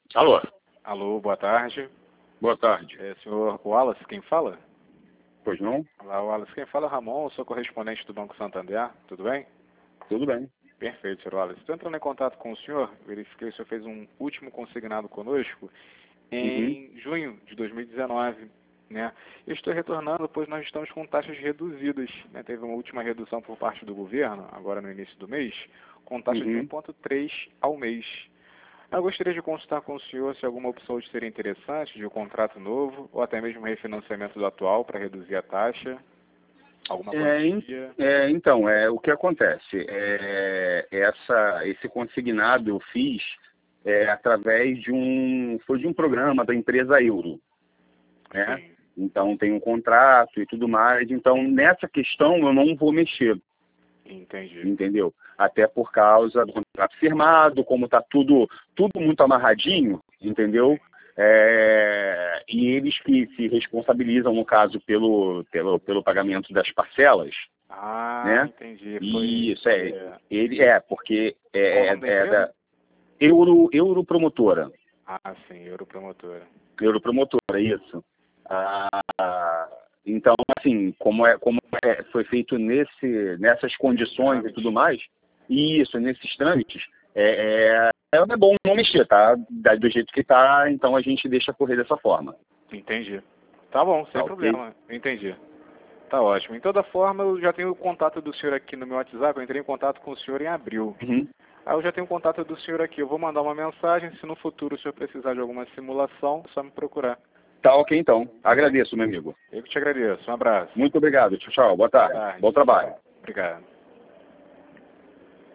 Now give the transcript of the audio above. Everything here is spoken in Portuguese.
Alô, Alô, boa tarde. boa tarde. É senhor Wallace, quem fala? Pois não? Olá, Wallace. Quem fala é Ramon, eu sou correspondente do Banco Santander. Tudo bem? Tudo bem. Perfeito, senhor Wallace. Estou entrando em contato com o senhor. Verifiquei que o senhor fez um último consignado conosco Uhum. em junho de 2019. Né? Eu estou retornando, pois nós estamos com taxas reduzidas. Né? Teve uma última redução por parte do governo, agora no início do mês, com taxa de Uhum. 1,3 ao mês. Eu gostaria de consultar com o senhor se alguma opção de seria interessante, de um contrato novo, ou até mesmo refinanciamento do atual para reduzir a taxa, alguma quantia. Então, o que acontece? Esse consignado eu fiz através foi de um programa da empresa Euro, né? Sim, Então tem um contrato e tudo mais. Então nessa questão eu não vou mexer, entendi. entendeu? Até por causa do contrato firmado, como está tudo muito amarradinho, entendeu? E eles que se responsabilizam, no caso, pelo pagamento das parcelas, Ah, né? entendi. E Foi. isso porque Qual o nome da é empresa? da Euro Promotora. Ah, sim, Europromotora. Euro Promotora, isso. Então, assim, foi feito nessas Nesse condições e tudo trâmite. mais, isso, nesses trâmites, é bom não mexer, tá? Do jeito que tá, então a gente deixa correr dessa forma. Entendi. Tá bom, sem Tá ok? problema. Entendi. Tá ótimo. Em toda forma, eu já tenho o contato do senhor aqui no meu WhatsApp. Eu entrei em contato com o senhor em abril. Uhum. Aí eu já tenho o contato do senhor aqui. Eu vou mandar uma mensagem. Se no futuro o senhor precisar de alguma simulação, é só me procurar. Tá ok, então. Tá bem? Agradeço, meu amigo. Eu que te agradeço. Um abraço. Muito obrigado. Tchau, tchau. Boa Boa tarde. tarde. Bom trabalho. Tchau. Obrigado.